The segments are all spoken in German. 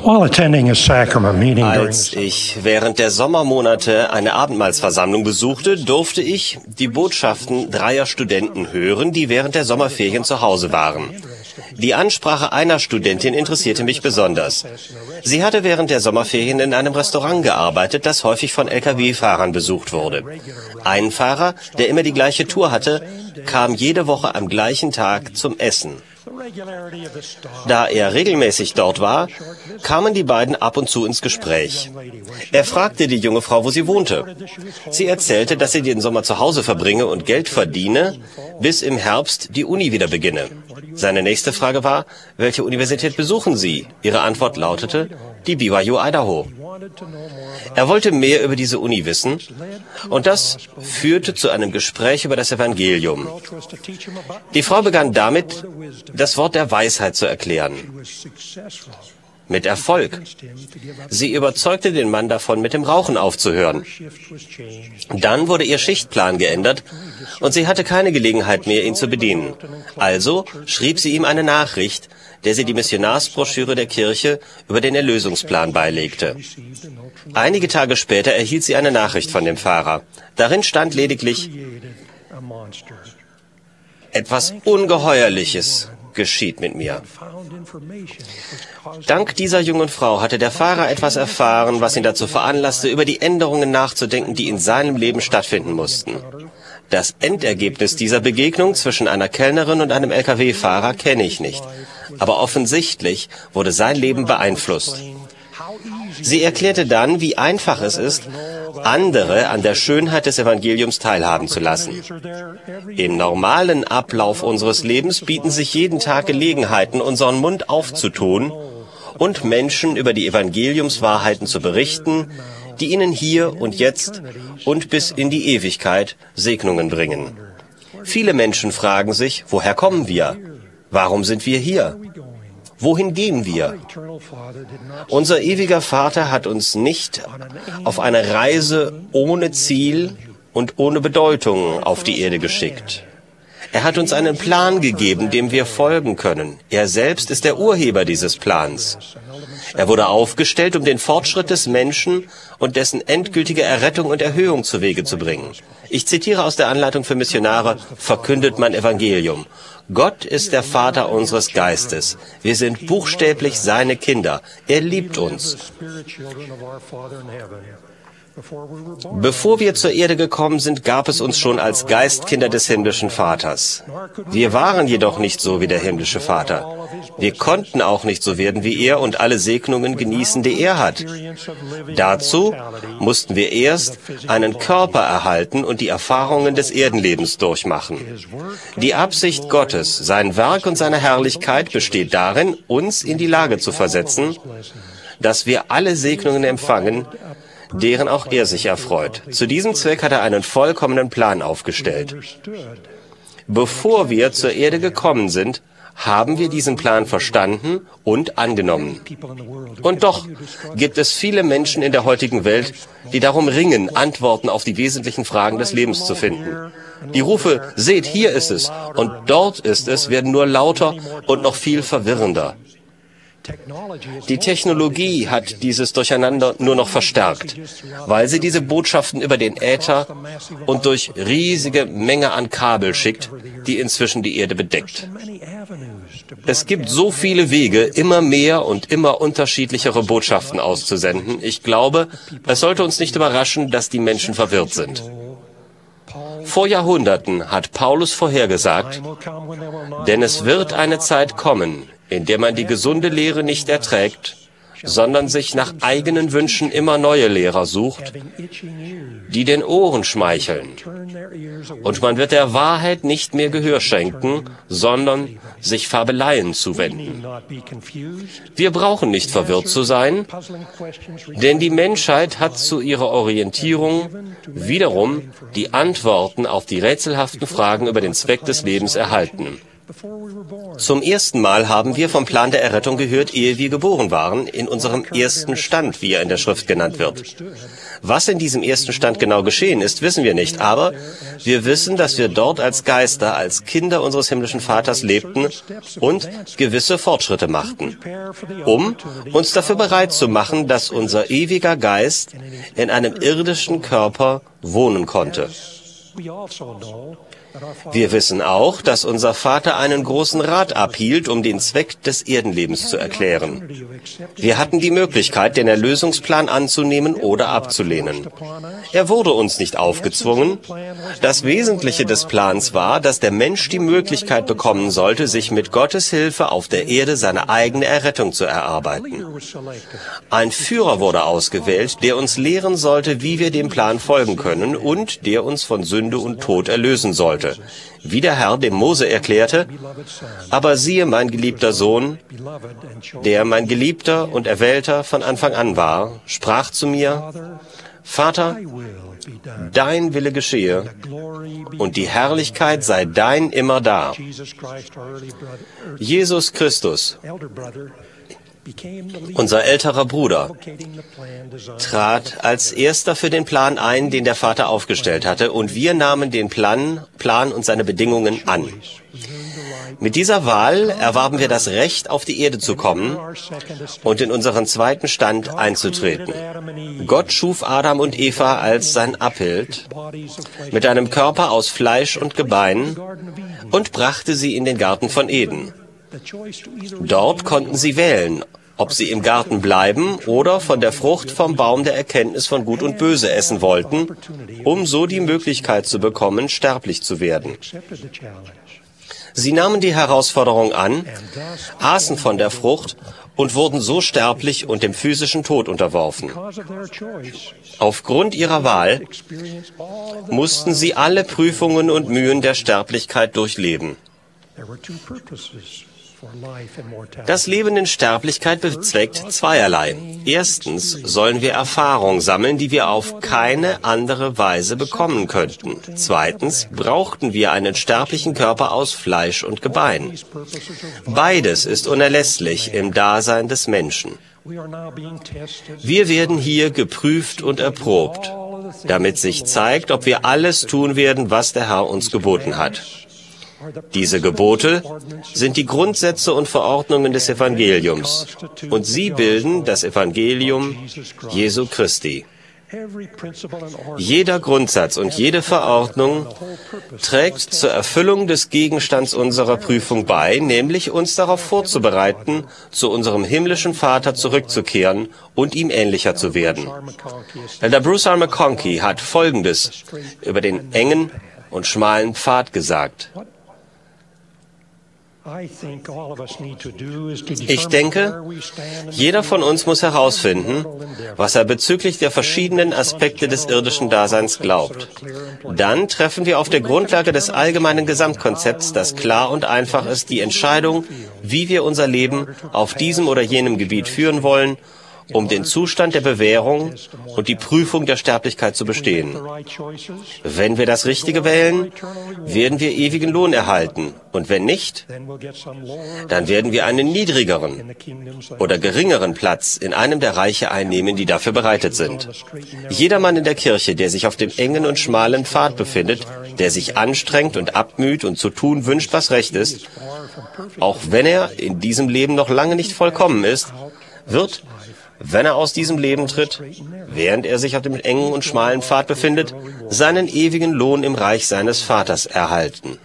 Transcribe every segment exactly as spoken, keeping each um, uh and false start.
Als ich während der Sommermonate eine Abendmahlsversammlung besuchte, durfte ich die Botschaften dreier Studenten hören, die während der Sommerferien zu Hause waren. Die Ansprache einer Studentin interessierte mich besonders. Sie hatte während der Sommerferien in einem Restaurant gearbeitet, das häufig von L K W-Fahrern besucht wurde. Ein Fahrer, der immer die gleiche Tour hatte, kam jede Woche am gleichen Tag zum Essen. Da er regelmäßig dort war, kamen die beiden ab und zu ins Gespräch. Er fragte die junge Frau, wo sie wohnte. Sie erzählte, dass sie den Sommer zu Hause verbringe und Geld verdiene, bis im Herbst die Uni wieder beginne. Seine nächste Frage war, welche Universität besuchen Sie? Ihre Antwort lautete, die B Y U Idaho. Er wollte mehr über diese Uni wissen, und das führte zu einem Gespräch über das Evangelium. Die Frau begann damit, das Wort der Weisheit zu erklären. Mit Erfolg. Sie überzeugte den Mann davon, mit dem Rauchen aufzuhören. Dann wurde ihr Schichtplan geändert und sie hatte keine Gelegenheit mehr, ihn zu bedienen. Also schrieb sie ihm eine Nachricht, der sie die Missionarsbroschüre der Kirche über den Erlösungsplan beilegte. Einige Tage später erhielt sie eine Nachricht von dem Fahrer. Darin stand lediglich: Etwas Ungeheuerliches geschieht mit mir. Dank dieser jungen Frau hatte der Fahrer etwas erfahren, was ihn dazu veranlasste, über die Änderungen nachzudenken, die in seinem Leben stattfinden mussten. Das Endergebnis dieser Begegnung zwischen einer Kellnerin und einem L K W-Fahrer kenne ich nicht, aber offensichtlich wurde sein Leben beeinflusst. Sie erklärte dann, wie einfach es ist, andere an der Schönheit des Evangeliums teilhaben zu lassen. Im normalen Ablauf unseres Lebens bieten sich jeden Tag Gelegenheiten, unseren Mund aufzutun und Menschen über die Evangeliumswahrheiten zu berichten, die ihnen hier und jetzt und bis in die Ewigkeit Segnungen bringen. Viele Menschen fragen sich, woher kommen wir? Warum sind wir hier? Wohin gehen wir? Unser ewiger Vater hat uns nicht auf eine Reise ohne Ziel und ohne Bedeutung auf die Erde geschickt. Er hat uns einen Plan gegeben, dem wir folgen können. Er selbst ist der Urheber dieses Plans. Er wurde aufgestellt, um den Fortschritt des Menschen und dessen endgültige Errettung und Erhöhung zu Wege zu bringen. Ich zitiere aus der Anleitung für Missionare: Verkündet mein Evangelium. Gott ist der Vater unseres Geistes. Wir sind buchstäblich seine Kinder. Er liebt uns. Bevor wir zur Erde gekommen sind, gab es uns schon als Geistkinder des himmlischen Vaters. Wir waren jedoch nicht so wie der himmlische Vater. Wir konnten auch nicht so werden wie er und alle Segnungen genießen, die er hat. Dazu mussten wir erst einen Körper erhalten und die Erfahrungen des Erdenlebens durchmachen. Die Absicht Gottes, sein Werk und seine Herrlichkeit besteht darin, uns in die Lage zu versetzen, dass wir alle Segnungen empfangen, deren auch er sich erfreut. Zu diesem Zweck hat er einen vollkommenen Plan aufgestellt. Bevor wir zur Erde gekommen sind, haben wir diesen Plan verstanden und angenommen. Und doch gibt es viele Menschen in der heutigen Welt, die darum ringen, Antworten auf die wesentlichen Fragen des Lebens zu finden. Die Rufe, seht, hier ist es und dort ist es, werden nur lauter und noch viel verwirrender. Die Technologie hat dieses Durcheinander nur noch verstärkt, weil sie diese Botschaften über den Äther und durch riesige Menge an Kabel schickt, die inzwischen die Erde bedeckt. Es gibt so viele Wege, immer mehr und immer unterschiedlichere Botschaften auszusenden. Ich glaube, es sollte uns nicht überraschen, dass die Menschen verwirrt sind. Vor Jahrhunderten hat Paulus vorhergesagt, denn es wird eine Zeit kommen, in der man die gesunde Lehre nicht erträgt, sondern sich nach eigenen Wünschen immer neue Lehrer sucht, die den Ohren schmeicheln. Und man wird der Wahrheit nicht mehr Gehör schenken, sondern sich Fabeleien zuwenden. Wir brauchen nicht verwirrt zu sein, denn die Menschheit hat zu ihrer Orientierung wiederum die Antworten auf die rätselhaften Fragen über den Zweck des Lebens erhalten. Zum ersten Mal haben wir vom Plan der Errettung gehört, ehe wir geboren waren, in unserem ersten Stand, wie er in der Schrift genannt wird. Was in diesem ersten Stand genau geschehen ist, wissen wir nicht, aber wir wissen, dass wir dort als Geister, als Kinder unseres himmlischen Vaters lebten und gewisse Fortschritte machten, um uns dafür bereit zu machen, dass unser ewiger Geist in einem irdischen Körper wohnen konnte. Wir wissen auch, dass unser Vater einen großen Rat abhielt, um den Zweck des Erdenlebens zu erklären. Wir hatten die Möglichkeit, den Erlösungsplan anzunehmen oder abzulehnen. Er wurde uns nicht aufgezwungen. Das Wesentliche des Plans war, dass der Mensch die Möglichkeit bekommen sollte, sich mit Gottes Hilfe auf der Erde seine eigene Errettung zu erarbeiten. Ein Führer wurde ausgewählt, der uns lehren sollte, wie wir dem Plan folgen können und der uns von Sünde und Tod erlösen sollte. Wie der Herr dem Mose erklärte: Aber siehe, mein geliebter Sohn, der mein Geliebter und Erwählter von Anfang an war, sprach zu mir: Vater, dein Wille geschehe und die Herrlichkeit sei dein immerdar. Jesus Christus, unser älterer Bruder, trat als erster für den Plan ein, den der Vater aufgestellt hatte, und wir nahmen den Plan, Plan und seine Bedingungen an. Mit dieser Wahl erwarben wir das Recht, auf die Erde zu kommen und in unseren zweiten Stand einzutreten. Gott schuf Adam und Eva als sein Abbild mit einem Körper aus Fleisch und Gebein und brachte sie in den Garten von Eden. Dort konnten sie wählen, ob sie im Garten bleiben oder von der Frucht vom Baum der Erkenntnis von Gut und Böse essen wollten, um so die Möglichkeit zu bekommen, sterblich zu werden. Sie nahmen die Herausforderung an, aßen von der Frucht und wurden so sterblich und dem physischen Tod unterworfen. Aufgrund ihrer Wahl mussten sie alle Prüfungen und Mühen der Sterblichkeit durchleben. Das Leben in Sterblichkeit bezweckt zweierlei. Erstens sollen wir Erfahrung sammeln, die wir auf keine andere Weise bekommen könnten. Zweitens brauchten wir einen sterblichen Körper aus Fleisch und Gebein. Beides ist unerlässlich im Dasein des Menschen. Wir werden hier geprüft und erprobt, damit sich zeigt, ob wir alles tun werden, was der Herr uns geboten hat. Diese Gebote sind die Grundsätze und Verordnungen des Evangeliums, und sie bilden das Evangelium Jesu Christi. Jeder Grundsatz und jede Verordnung trägt zur Erfüllung des Gegenstands unserer Prüfung bei, nämlich uns darauf vorzubereiten, zu unserem himmlischen Vater zurückzukehren und ihm ähnlicher zu werden. Elder Bruce R. McConkie hat Folgendes über den engen und schmalen Pfad gesagt: Ich denke, jeder von uns muss herausfinden, was er bezüglich der verschiedenen Aspekte des irdischen Daseins glaubt. Dann treffen wir auf der Grundlage des allgemeinen Gesamtkonzepts, das klar und einfach ist, die Entscheidung, wie wir unser Leben auf diesem oder jenem Gebiet führen wollen, um den Zustand der Bewährung und die Prüfung der Sterblichkeit zu bestehen. Wenn wir das Richtige wählen, werden wir ewigen Lohn erhalten, und wenn nicht, dann werden wir einen niedrigeren oder geringeren Platz in einem der Reiche einnehmen, die dafür bereitet sind. Jedermann in der Kirche, der sich auf dem engen und schmalen Pfad befindet, der sich anstrengt und abmüht und zu tun wünscht, was recht ist, auch wenn er in diesem Leben noch lange nicht vollkommen ist, wird, wenn er aus diesem Leben tritt, während er sich auf dem engen und schmalen Pfad befindet, seinen ewigen Lohn im Reich seines Vaters erhalten.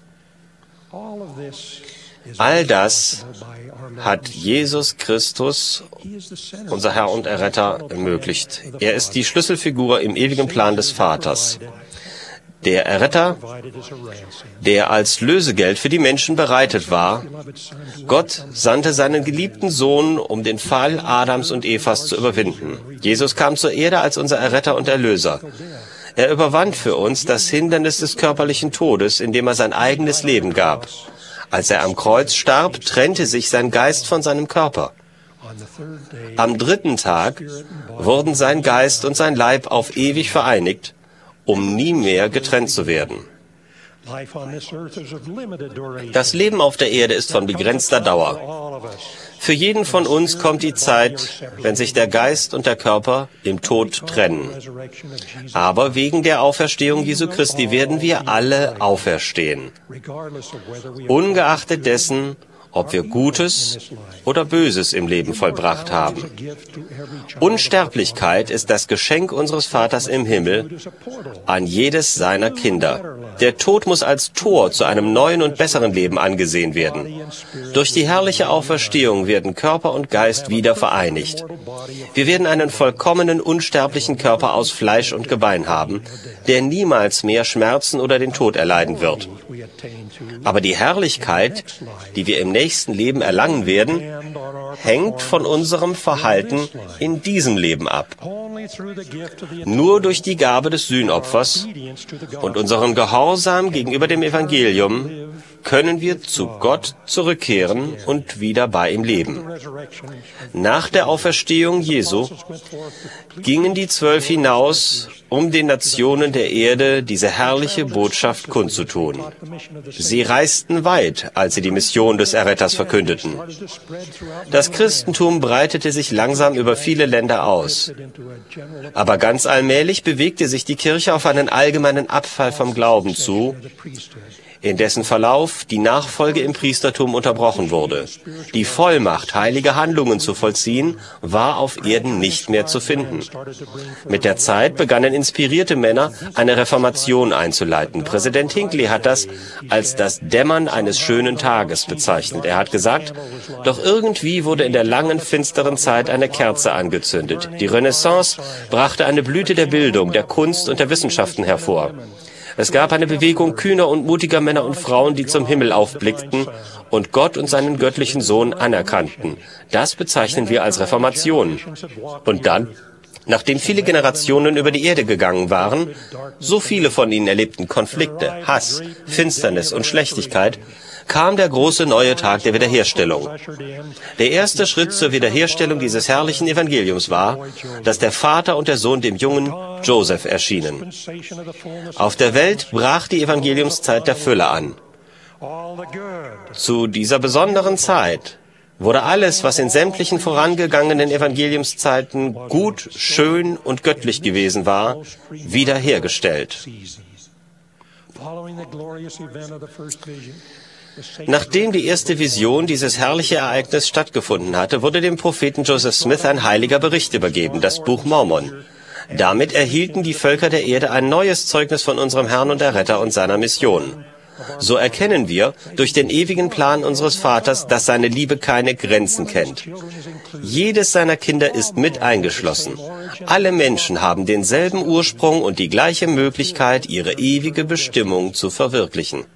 All das hat Jesus Christus, unser Herr und Erretter, ermöglicht. Er ist die Schlüsselfigur im ewigen Plan des Vaters. Der Erretter, der als Lösegeld für die Menschen bereitet war. Gott sandte seinen geliebten Sohn, um den Fall Adams und Evas zu überwinden. Jesus kam zur Erde als unser Erretter und Erlöser. Er überwand für uns das Hindernis des körperlichen Todes, indem er sein eigenes Leben gab. Als er am Kreuz starb, trennte sich sein Geist von seinem Körper. Am dritten Tag wurden sein Geist und sein Leib auf ewig vereinigt, um nie mehr getrennt zu werden. Das Leben auf der Erde ist von begrenzter Dauer. Für jeden von uns kommt die Zeit, wenn sich der Geist und der Körper im Tod trennen. Aber wegen der Auferstehung Jesu Christi werden wir alle auferstehen, ungeachtet dessen, ob wir Gutes oder Böses im Leben vollbracht haben. Unsterblichkeit ist das Geschenk unseres Vaters im Himmel an jedes seiner Kinder. Der Tod muss als Tor zu einem neuen und besseren Leben angesehen werden. Durch die herrliche Auferstehung werden Körper und Geist wieder vereinigt. Wir werden einen vollkommenen, unsterblichen Körper aus Fleisch und Gebein haben, der niemals mehr Schmerzen oder den Tod erleiden wird. Aber die Herrlichkeit, die wir im nächsten Leben erlangen werden, hängt von unserem Verhalten in diesem Leben ab. Nur durch die Gabe des Sühnopfers und unseren Gehorsam gegenüber dem Evangelium können wir zu Gott zurückkehren und wieder bei ihm leben. Nach der Auferstehung Jesu gingen die Zwölf hinaus, um den Nationen der Erde diese herrliche Botschaft kundzutun. Sie reisten weit, als sie die Mission des Erretters verkündeten. Das Christentum breitete sich langsam über viele Länder aus. Aber ganz allmählich bewegte sich die Kirche auf einen allgemeinen Abfall vom Glauben zu, in dessen Verlauf die Nachfolge im Priestertum unterbrochen wurde. Die Vollmacht, heilige Handlungen zu vollziehen, war auf Erden nicht mehr zu finden. Mit der Zeit begannen inspirierte Männer, eine Reformation einzuleiten. Präsident Hinckley hat das als das Dämmern eines schönen Tages bezeichnet. Er hat gesagt, doch irgendwie wurde in der langen, finsteren Zeit eine Kerze angezündet. Die Renaissance brachte eine Blüte der Bildung, der Kunst und der Wissenschaften hervor. Es gab eine Bewegung kühner und mutiger Männer und Frauen, die zum Himmel aufblickten und Gott und seinen göttlichen Sohn anerkannten. Das bezeichnen wir als Reformation. Und dann, nachdem viele Generationen über die Erde gegangen waren, so viele von ihnen erlebten Konflikte, Hass, Finsternis und Schlechtigkeit, kam der große neue Tag der Wiederherstellung. Der erste Schritt zur Wiederherstellung dieses herrlichen Evangeliums war, dass der Vater und der Sohn dem jungen Joseph erschienen. Auf der Welt brach die Evangeliumszeit der Fülle an. Zu dieser besonderen Zeit wurde alles, was in sämtlichen vorangegangenen Evangeliumszeiten gut, schön und göttlich gewesen war, wiederhergestellt. Nachdem die erste Vision, dieses herrliche Ereignis, stattgefunden hatte, wurde dem Propheten Joseph Smith ein heiliger Bericht übergeben, das Buch Mormon. Damit erhielten die Völker der Erde ein neues Zeugnis von unserem Herrn und Erretter und seiner Mission. So erkennen wir durch den ewigen Plan unseres Vaters, dass seine Liebe keine Grenzen kennt. Jedes seiner Kinder ist mit eingeschlossen. Alle Menschen haben denselben Ursprung und die gleiche Möglichkeit, ihre ewige Bestimmung zu verwirklichen.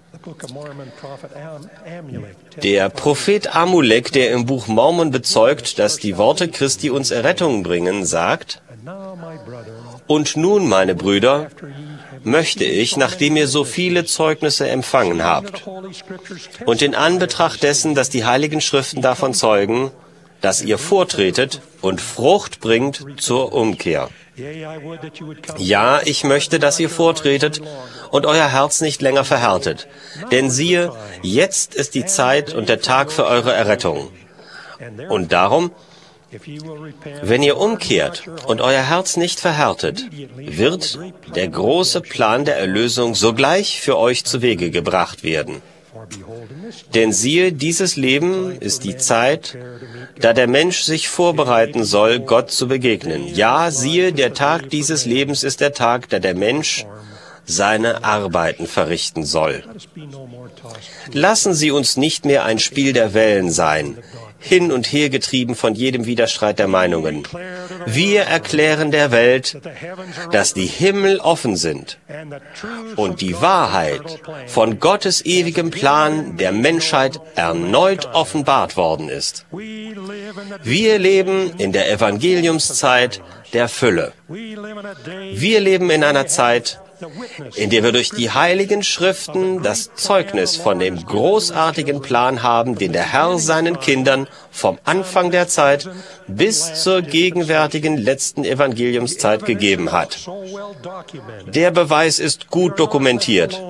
Der Prophet Amulek, der im Buch Mormon bezeugt, dass die Worte Christi uns Errettung bringen, sagt: Und nun, meine Brüder, möchte ich, nachdem ihr so viele Zeugnisse empfangen habt, und in Anbetracht dessen, dass die Heiligen Schriften davon zeugen, dass ihr vortretet und Frucht bringt zur Umkehr. Ja, ich möchte, dass ihr vortretet und euer Herz nicht länger verhärtet. Denn siehe, jetzt ist die Zeit und der Tag für eure Errettung. Und darum, wenn ihr umkehrt und euer Herz nicht verhärtet, wird der große Plan der Erlösung sogleich für euch zu Wege gebracht werden. Denn siehe, dieses Leben ist die Zeit, da der Mensch sich vorbereiten soll, Gott zu begegnen. Ja, siehe, der Tag dieses Lebens ist der Tag, da der Mensch seine Arbeiten verrichten soll. Lassen Sie uns nicht mehr ein Spiel der Wellen sein, hin und her getrieben von jedem Widerstreit der Meinungen. Wir erklären der Welt, dass die Himmel offen sind und die Wahrheit von Gottes ewigem Plan der Menschheit erneut offenbart worden ist. Wir leben in der Evangeliumszeit der Fülle. Wir leben in einer Zeit, in der wir durch die Heiligen Schriften das Zeugnis von dem großartigen Plan haben, den der Herr seinen Kindern vom Anfang der Zeit bis zur gegenwärtigen letzten Evangeliumszeit gegeben hat. Der Beweis ist gut dokumentiert.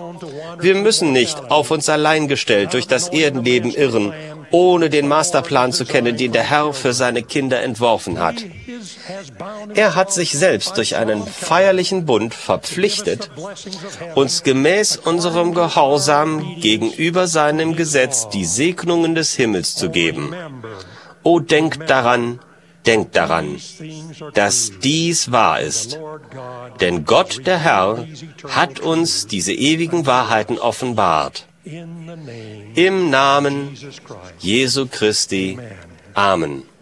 Wir müssen nicht auf uns allein gestellt durch das Erdenleben irren, ohne den Masterplan zu kennen, den der Herr für seine Kinder entworfen hat. Er hat sich selbst durch einen feierlichen Bund verpflichtet, uns gemäß unserem Gehorsam gegenüber seinem Gesetz die Segnungen des Himmels zu geben. O denkt daran, denkt daran, dass dies wahr ist. Denn Gott, der Herr, hat uns diese ewigen Wahrheiten offenbart. Im Namen Jesu Christi. Amen.